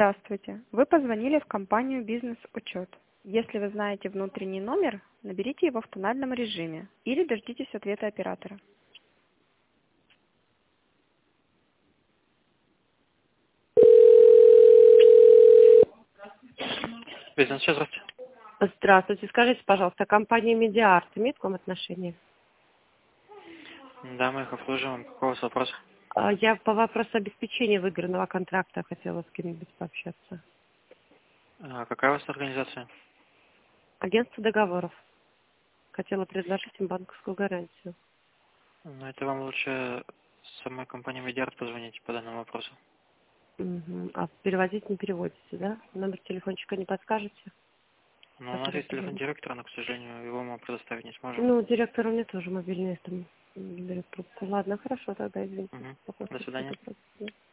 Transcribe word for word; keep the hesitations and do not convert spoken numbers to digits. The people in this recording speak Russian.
Здравствуйте. Вы позвонили в компанию «Бизнес-учет». Если вы знаете внутренний номер, наберите его в тональном режиме или дождитесь ответа оператора. Бизнес, сейчас, здравствуйте. Здравствуйте. Скажите, пожалуйста, компания «Медиарт» имеет к вам отношение? Да, мы их обслуживаем. Какой у вас вопрос? А, Я по вопросу обеспечения выигранного контракта хотела с кем-нибудь пообщаться. А какая у вас организация? Агентство договоров. Хотела предложить им банковскую гарантию. Ну, это вам лучше с самой компании Медиарт позвонить по данному вопросу. Мгм. А переводить не переводите, да? Номер телефончика не подскажете? Но у нас Который есть телефон позвонит? директора, но, к сожалению, его мы предоставить не сможем. Ну, директор у меня тоже мобильный, там не берет трубку. Ладно, хорошо, тогда извините. Угу. Спокойно. До свидания. До свидания.